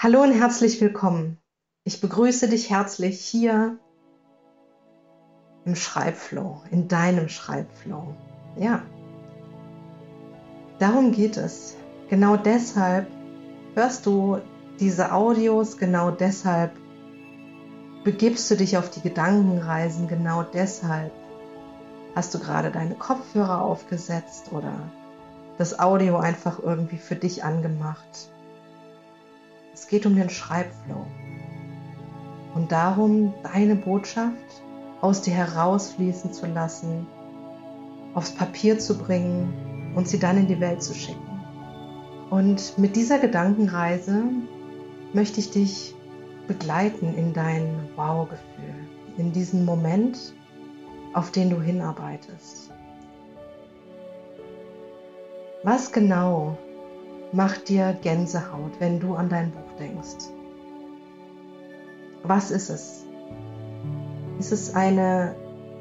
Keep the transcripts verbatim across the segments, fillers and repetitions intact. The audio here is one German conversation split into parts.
Hallo und herzlich willkommen. Ich begrüße dich herzlich hier im Schreibflow, in deinem Schreibflow. Ja, darum geht es. Genau deshalb hörst du diese Audios, genau deshalb begibst du dich auf die Gedankenreisen, genau deshalb hast du gerade deine Kopfhörer aufgesetzt oder das Audio einfach irgendwie für dich angemacht. Es geht um den Schreibflow und darum, deine Botschaft aus dir herausfließen zu lassen, aufs Papier zu bringen und sie dann in die Welt zu schicken. Und mit dieser Gedankenreise möchte ich dich begleiten in dein Wow-Gefühl, in diesen Moment, auf den du hinarbeitest. Was genau macht dir Gänsehaut, wenn du an dein Buch denkst? Was ist es? Ist es eine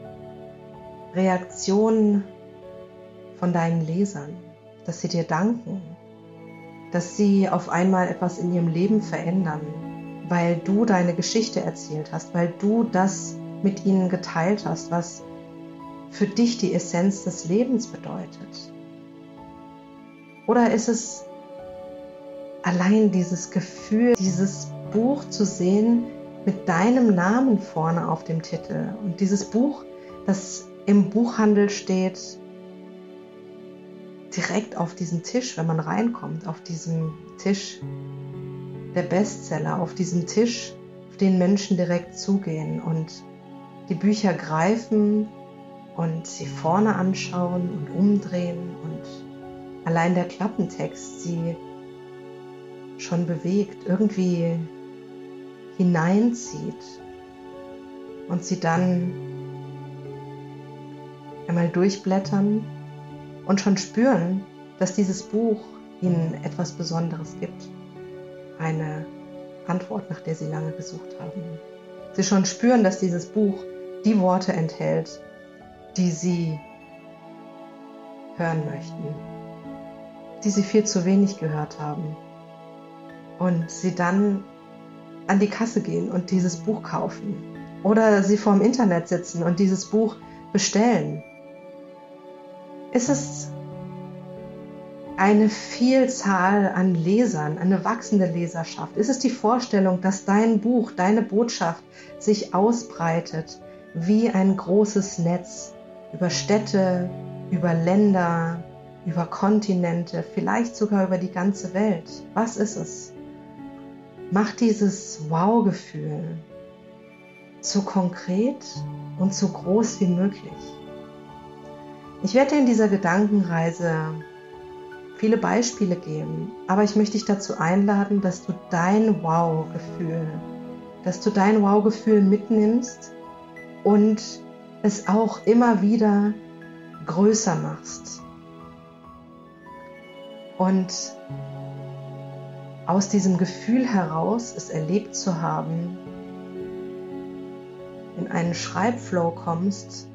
Reaktion von deinen Lesern, dass sie dir danken, dass sie auf einmal etwas in ihrem Leben verändern, weil du deine Geschichte erzählt hast, weil du das mit ihnen geteilt hast, was für dich die Essenz des Lebens bedeutet? Oder ist es allein dieses Gefühl, dieses Buch zu sehen mit deinem Namen vorne auf dem Titel und dieses Buch, das im Buchhandel steht, direkt auf diesem Tisch, wenn man reinkommt, auf diesem Tisch der Bestseller, auf diesem Tisch, auf den Menschen direkt zugehen und die Bücher greifen und sie vorne anschauen und umdrehen und allein der Klappentext sie schon bewegt, irgendwie hineinzieht und sie dann einmal durchblättern und schon spüren, dass dieses Buch ihnen etwas Besonderes gibt. Eine Antwort, nach der sie lange gesucht haben. Sie schon spüren, dass dieses Buch die Worte enthält, die sie hören möchten, die sie viel zu wenig gehört haben. Und sie dann an die Kasse gehen und dieses Buch kaufen. Oder sie vor dem Internet sitzen und dieses Buch bestellen. Ist es eine Vielzahl an Lesern, eine wachsende Leserschaft? Ist es die Vorstellung, dass dein Buch, deine Botschaft sich ausbreitet wie ein großes Netz über Städte, über Länder, über Kontinente, vielleicht sogar über die ganze Welt? Was ist es? Mach dieses Wow-Gefühl so konkret und so groß wie möglich. Ich werde dir in dieser Gedankenreise viele Beispiele geben, aber ich möchte dich dazu einladen, dass du dein Wow-Gefühl, dass du dein Wow-Gefühl mitnimmst und es auch immer wieder größer machst. Und aus diesem Gefühl heraus, es erlebt zu haben, in einen Schreibflow kommst,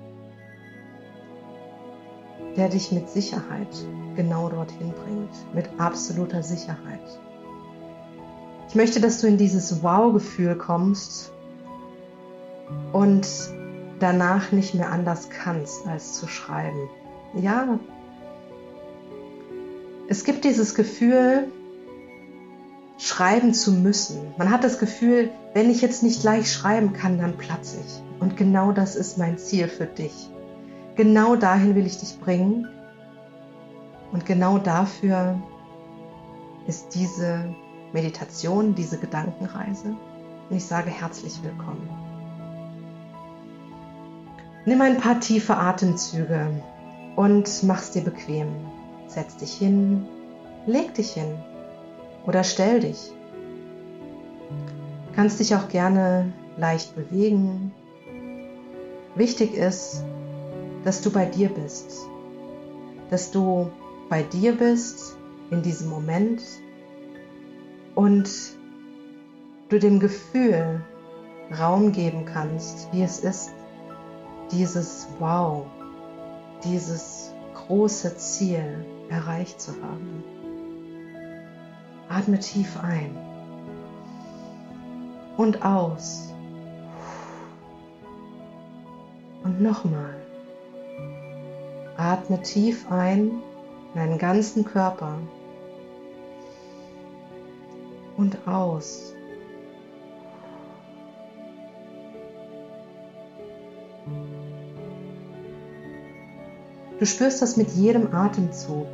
der dich mit Sicherheit genau dorthin bringt, mit absoluter Sicherheit. Ich möchte, dass du in dieses Wow-Gefühl kommst und danach nicht mehr anders kannst, als zu schreiben. Ja, es gibt dieses Gefühl, schreiben zu müssen. Man hat das Gefühl, wenn ich jetzt nicht gleich schreiben kann, dann platze ich. Und genau das ist mein Ziel für dich. Genau dahin will ich dich bringen. Und genau dafür ist diese Meditation, diese Gedankenreise. Und ich sage herzlich willkommen. Nimm ein paar tiefe Atemzüge und mach's dir bequem. Setz dich hin, leg dich hin. Oder stell dich. Du kannst dich auch gerne leicht bewegen. Wichtig ist, dass du bei dir bist. Dass du bei dir bist in diesem Moment und du dem Gefühl Raum geben kannst, wie es ist, dieses Wow, dieses große Ziel erreicht zu haben. Atme tief ein und aus. Und nochmal. Atme tief ein in deinen ganzen Körper und aus. Du spürst das mit jedem Atemzug,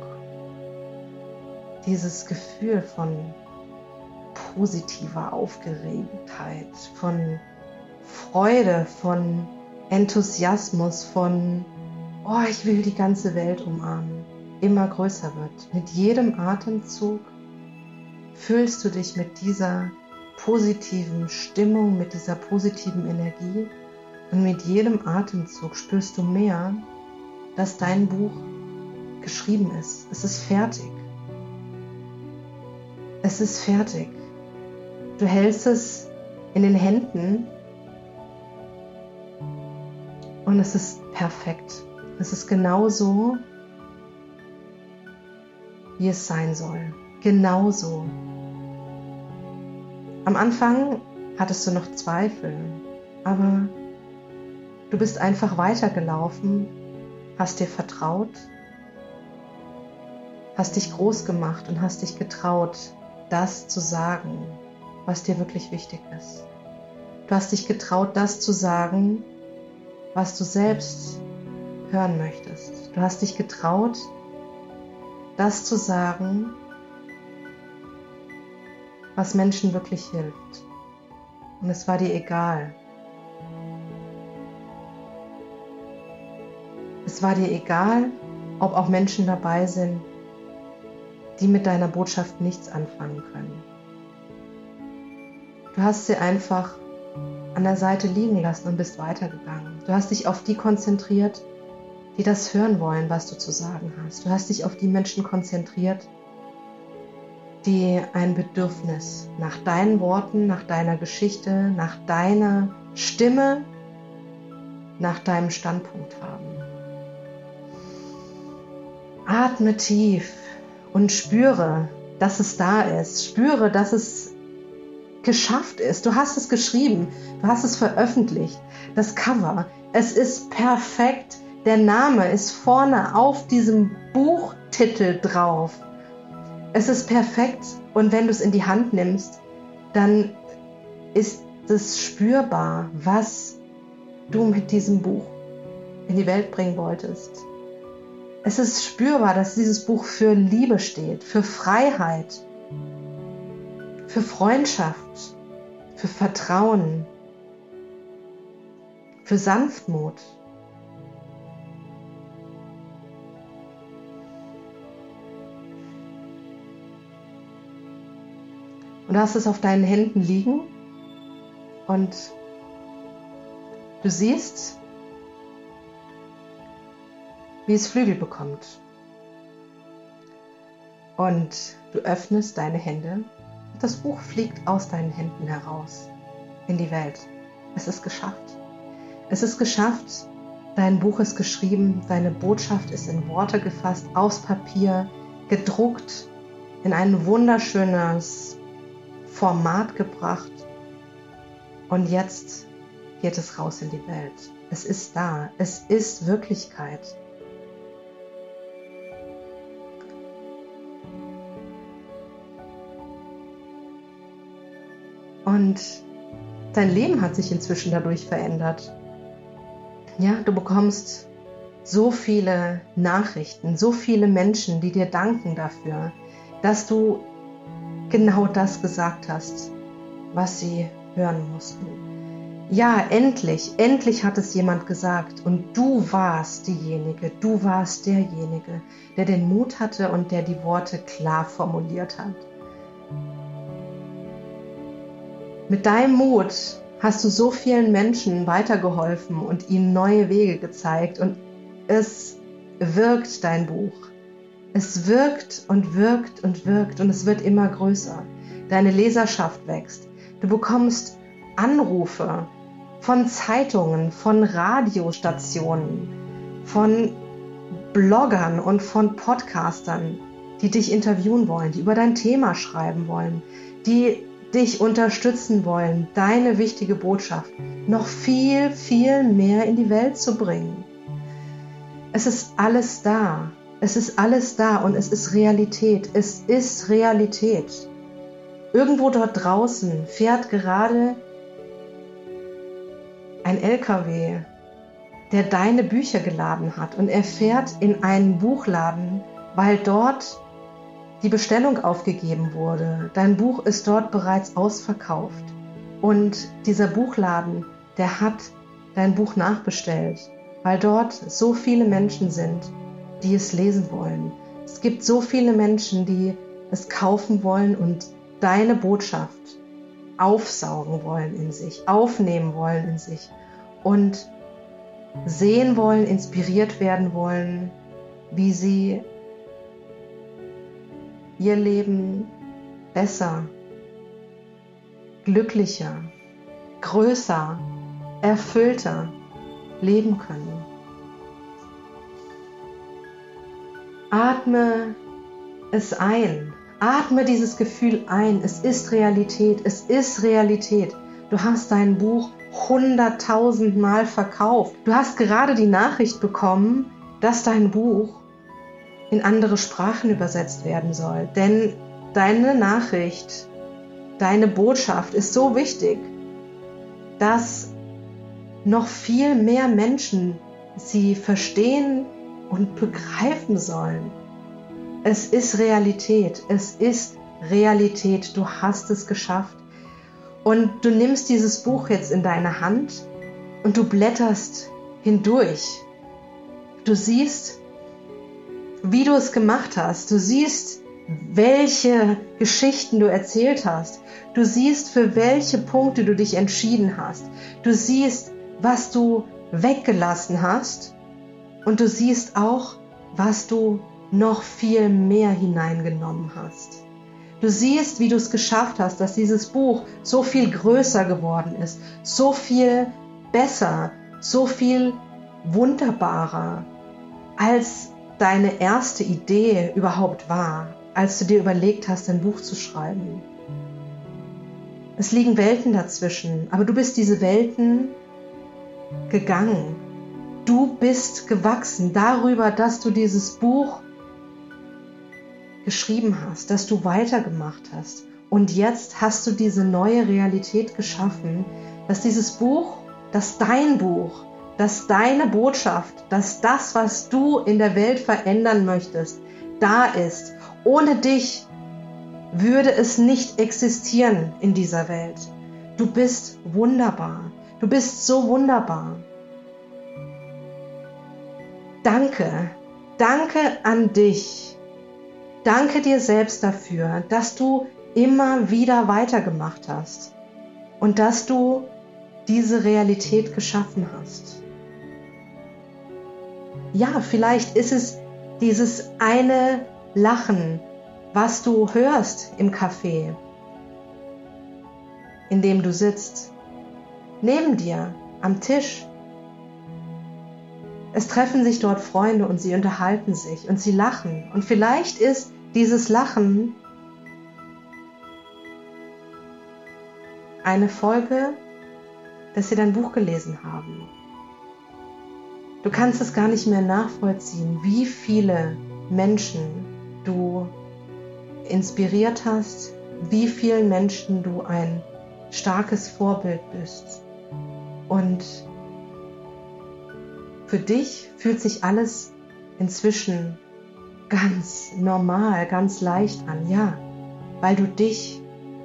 dieses Gefühl von positiver Aufgeregtheit, von Freude, von Enthusiasmus, von oh, ich will die ganze Welt umarmen, immer größer wird. Mit jedem Atemzug fühlst du dich mit dieser positiven Stimmung, mit dieser positiven Energie und mit jedem Atemzug spürst du mehr, dass dein Buch geschrieben ist. Es ist fertig. Es ist fertig. Du hältst es in den Händen und es ist perfekt. Es ist genauso, wie es sein soll. Genauso. Am Anfang hattest du noch Zweifel, aber du bist einfach weitergelaufen, hast dir vertraut, hast dich groß gemacht und hast dich getraut, das zu sagen, was dir wirklich wichtig ist. Du hast dich getraut, das zu sagen, was du selbst hören möchtest. Du hast dich getraut, das zu sagen, was Menschen wirklich hilft. Und es war dir egal. Es war dir egal, ob auch Menschen dabei sind, die mit deiner Botschaft nichts anfangen können. Du hast sie einfach an der Seite liegen lassen und bist weitergegangen. Du hast dich auf die konzentriert, die das hören wollen, was du zu sagen hast. Du hast dich auf die Menschen konzentriert, die ein Bedürfnis nach deinen Worten, nach deiner Geschichte, nach deiner Stimme, nach deinem Standpunkt haben. Atme tief und spüre, dass es da ist. Spüre, dass es geschafft ist. Du hast es geschrieben, du hast es veröffentlicht. Das Cover, es ist perfekt. Der Name ist vorne auf diesem Buchtitel drauf. Es ist perfekt und wenn du es in die Hand nimmst, dann ist es spürbar, was du mit diesem Buch in die Welt bringen wolltest. Es ist spürbar, dass dieses Buch für Liebe steht, für Freiheit, für Freundschaft, für Vertrauen, für Sanftmut. Und du hast es auf deinen Händen liegen und du siehst, wie es Flügel bekommt. Und du öffnest deine Hände und das Buch fliegt aus deinen Händen heraus in die Welt. Es ist geschafft. Es ist geschafft. Dein Buch ist geschrieben, deine Botschaft ist in Worte gefasst, aufs Papier, gedruckt, in ein wunderschönes Format gebracht. Und jetzt geht es raus in die Welt. Es ist da. Es ist Wirklichkeit. Und dein Leben hat sich inzwischen dadurch verändert. Ja, du bekommst so viele Nachrichten, so viele Menschen, die dir danken dafür, dass du genau das gesagt hast, was sie hören mussten. Ja, endlich, endlich hat es jemand gesagt und du warst diejenige, du warst derjenige, der den Mut hatte und der die Worte klar formuliert hat. Mit deinem Mut hast du so vielen Menschen weitergeholfen und ihnen neue Wege gezeigt und es wirkt, dein Buch. Es wirkt und wirkt und wirkt und es wird immer größer. Deine Leserschaft wächst. Du bekommst Anrufe von Zeitungen, von Radiostationen, von Bloggern und von Podcastern, die dich interviewen wollen, die über dein Thema schreiben wollen, die dich unterstützen wollen, deine wichtige Botschaft noch viel, viel mehr in die Welt zu bringen. Es ist alles da. Es ist alles da und es ist Realität. Es ist Realität. Irgendwo dort draußen fährt gerade ein L K W, der deine Bücher geladen hat, und er fährt in einen Buchladen, weil dort die Bestellung aufgegeben wurde. Dein Buch ist dort bereits ausverkauft und dieser Buchladen, der hat dein Buch nachbestellt, weil dort so viele Menschen sind, die es lesen wollen. Es gibt so viele Menschen, die es kaufen wollen und deine Botschaft aufsaugen wollen in sich, aufnehmen wollen in sich und sehen wollen, inspiriert werden wollen, wie sie ihr Leben besser, glücklicher, größer, erfüllter leben können. Atme es ein. Atme dieses Gefühl ein. Es ist Realität. Es ist Realität. Du hast dein Buch hunderttausend Mal verkauft. Du hast gerade die Nachricht bekommen, dass dein Buch in andere Sprachen übersetzt werden soll. Denn deine Nachricht, deine Botschaft ist so wichtig, dass noch viel mehr Menschen sie verstehen und begreifen sollen. Es ist Realität. Es ist Realität. Du hast es geschafft. Und du nimmst dieses Buch jetzt in deine Hand und du blätterst hindurch. Du siehst, wie du es gemacht hast. Du siehst, welche Geschichten du erzählt hast. Du siehst, für welche Punkte du dich entschieden hast. Du siehst, was du weggelassen hast. Und du siehst auch, was du noch viel mehr hineingenommen hast. Du siehst, wie du es geschafft hast, dass dieses Buch so viel größer geworden ist, so viel besser, so viel wunderbarer, als deine erste Idee überhaupt war, als du dir überlegt hast, ein Buch zu schreiben. Es liegen Welten dazwischen, aber du bist diese Welten gegangen. Du bist gewachsen darüber, dass du dieses Buch geschrieben hast, dass du weitergemacht hast. Und jetzt hast du diese neue Realität geschaffen, dass dieses Buch, dass dein Buch, dass deine Botschaft, dass das, was du in der Welt verändern möchtest, da ist. Ohne dich würde es nicht existieren in dieser Welt. Du bist wunderbar. Du bist so wunderbar. Danke. Danke an dich. Danke dir selbst dafür, dass du immer wieder weitergemacht hast und dass du diese Realität geschaffen hast. Ja, vielleicht ist es dieses eine Lachen, was du hörst im Café, in dem du sitzt, neben dir am Tisch. Es treffen sich dort Freunde und sie unterhalten sich und sie lachen. Und vielleicht ist dieses Lachen eine Folge, dass sie dein Buch gelesen haben. Du kannst es gar nicht mehr nachvollziehen, wie viele Menschen du inspiriert hast, wie vielen Menschen du ein starkes Vorbild bist. Und für dich fühlt sich alles inzwischen ganz normal, ganz leicht an, ja, weil du dich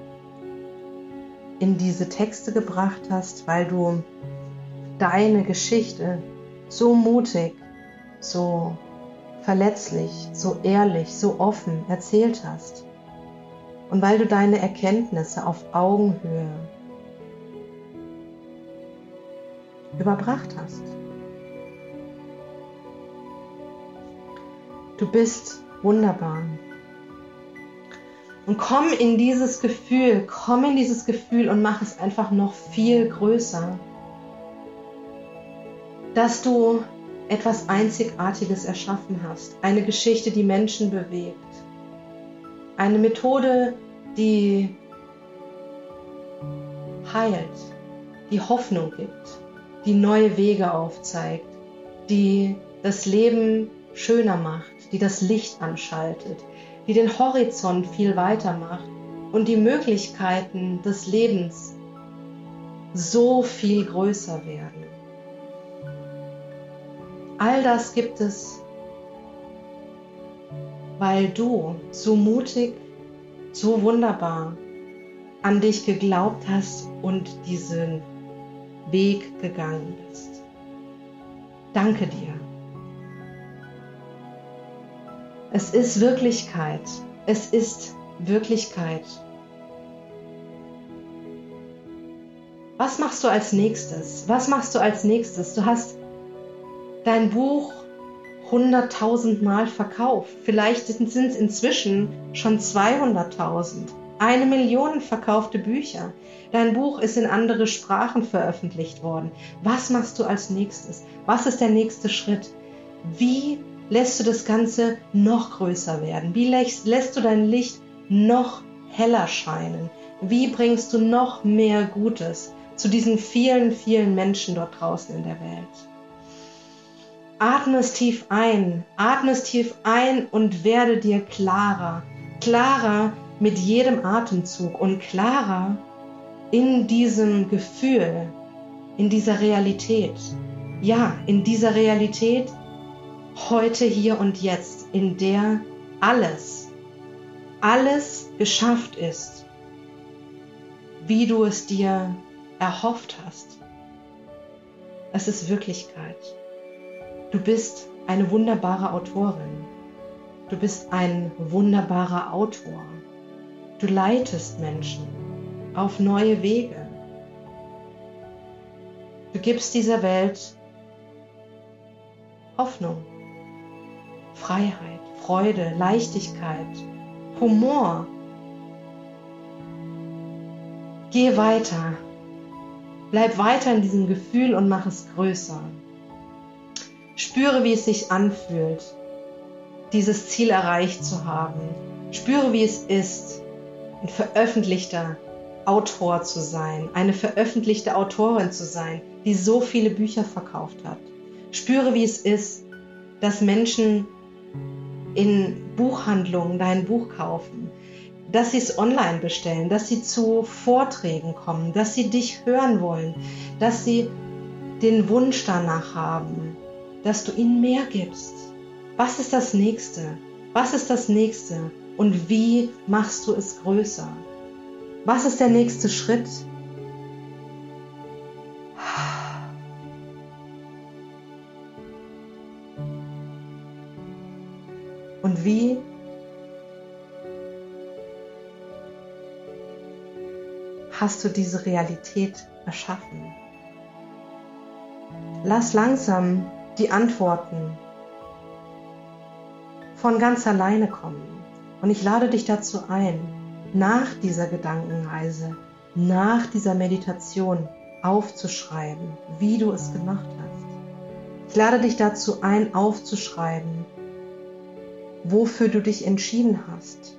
in diese Texte gebracht hast, weil du deine Geschichte so mutig, so verletzlich, so ehrlich, so offen erzählt hast und weil du deine Erkenntnisse auf Augenhöhe überbracht hast. Du bist wunderbar. Und komm in dieses Gefühl, komm in dieses Gefühl und mach es einfach noch viel größer, dass du etwas Einzigartiges erschaffen hast. Eine Geschichte, die Menschen bewegt. Eine Methode, die heilt, die Hoffnung gibt, die neue Wege aufzeigt, die das Leben schöner macht, die das Licht anschaltet, die den Horizont viel weiter macht und die Möglichkeiten des Lebens so viel größer werden. All das gibt es, weil du so mutig, so wunderbar an dich geglaubt hast und diesen Weg gegangen bist. Danke dir. Es ist Wirklichkeit. Es ist Wirklichkeit. Was machst du als nächstes? Was machst du als nächstes? Du hast dein Buch hunderttausend Mal verkauft. Vielleicht sind es inzwischen schon zweihunderttausend. Eine Million verkaufte Bücher. Dein Buch ist in andere Sprachen veröffentlicht worden. Was machst du als nächstes? Was ist der nächste Schritt? Wie lässt du das Ganze noch größer werden? Wie lässt, lässt du dein Licht noch heller scheinen? Wie bringst du noch mehr Gutes zu diesen vielen, vielen Menschen dort draußen in der Welt? Atme es tief ein, atme es tief ein und werde dir klarer, klarer mit jedem Atemzug und klarer in diesem Gefühl, in dieser Realität. Ja, in dieser Realität heute, hier und jetzt, in der alles, alles geschafft ist, wie du es dir erhofft hast. Es ist Wirklichkeit. Du bist eine wunderbare Autorin. Du bist ein wunderbarer Autor. Du leitest Menschen auf neue Wege. Du gibst dieser Welt Hoffnung, Freiheit, Freude, Leichtigkeit, Humor. Geh weiter. Bleib weiter in diesem Gefühl und mach es größer. Spüre, wie es sich anfühlt, dieses Ziel erreicht zu haben. Spüre, wie es ist, ein veröffentlichter Autor zu sein, eine veröffentlichte Autorin zu sein, die so viele Bücher verkauft hat. Spüre, wie es ist, dass Menschen in Buchhandlungen dein Buch kaufen, dass sie es online bestellen, dass sie zu Vorträgen kommen, dass sie dich hören wollen, dass sie den Wunsch danach haben, dass du ihnen mehr gibst. Was ist das Nächste? Was ist das Nächste? Und wie machst du es größer? Was ist der nächste Schritt? Und wie hast du diese Realität erschaffen? Lass langsam die Antworten von ganz alleine kommen. Und ich lade dich dazu ein, nach dieser Gedankenreise, nach dieser Meditation aufzuschreiben, wie du es gemacht hast. Ich lade dich dazu ein, aufzuschreiben, wofür du dich entschieden hast,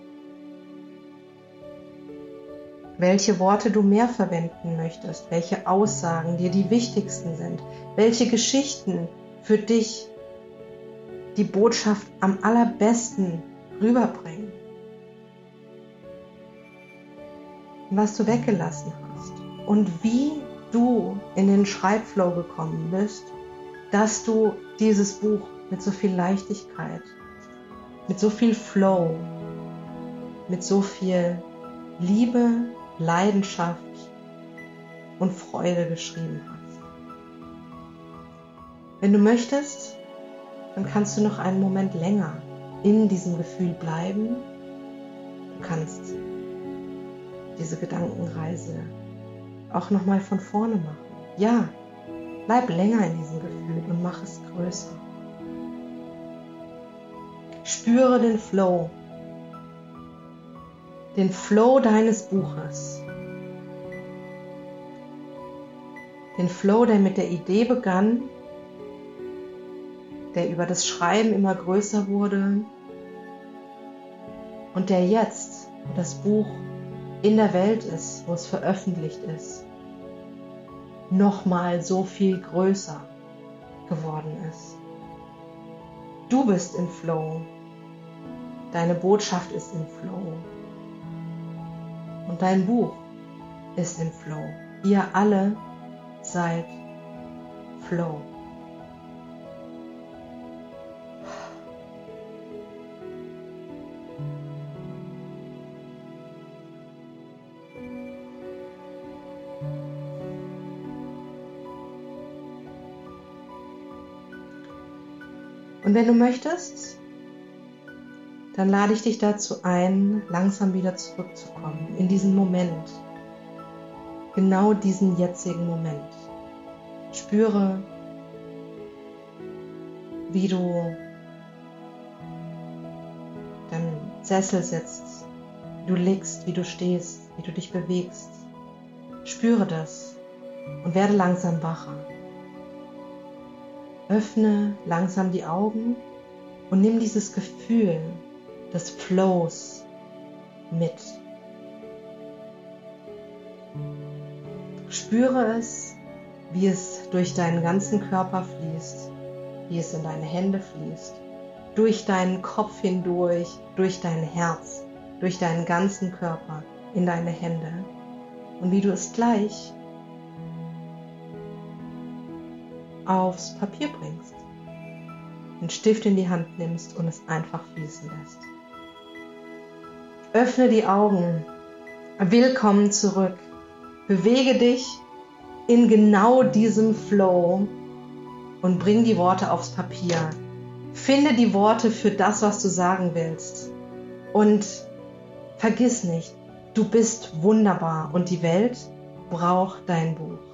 welche Worte du mehr verwenden möchtest, welche Aussagen dir die wichtigsten sind, welche Geschichten für dich die Botschaft am allerbesten rüberbringen. Was du weggelassen hast und wie du in den Schreibflow gekommen bist, dass du dieses Buch mit so viel Leichtigkeit, mit so viel Flow, mit so viel Liebe, Leidenschaft und Freude geschrieben hast. Wenn du möchtest, dann kannst du noch einen Moment länger in diesem Gefühl bleiben. Du kannst diese Gedankenreise auch nochmal von vorne machen. Ja, bleib länger in diesem Gefühl und mach es größer. Spüre den Flow, den Flow deines Buches. Den Flow, der mit der Idee begann, der über das Schreiben immer größer wurde und der jetzt, wo das Buch in der Welt ist, wo es veröffentlicht ist, nochmal so viel größer geworden ist. Du bist im Flow. Deine Botschaft ist im Flow. Und dein Buch ist im Flow. Ihr alle seid Flow. Und wenn du möchtest, dann lade ich dich dazu ein, langsam wieder zurückzukommen in diesen Moment, genau diesen jetzigen Moment. Spüre, wie du deinem Sessel sitzt, wie du liegst, wie du stehst, wie du dich bewegst. Spüre das und werde langsam wacher. Öffne langsam die Augen und nimm dieses Gefühl des Flows mit. Spüre es, wie es durch deinen ganzen Körper fließt, wie es in deine Hände fließt, durch deinen Kopf hindurch, durch dein Herz, durch deinen ganzen Körper in deine Hände und wie du es gleich aufs Papier bringst, einen Stift in die Hand nimmst und es einfach fließen lässt. Öffne die Augen, willkommen zurück, bewege dich in genau diesem Flow und bring die Worte aufs Papier. Finde die Worte für das, was du sagen willst und vergiss nicht, du bist wunderbar und die Welt braucht dein Buch.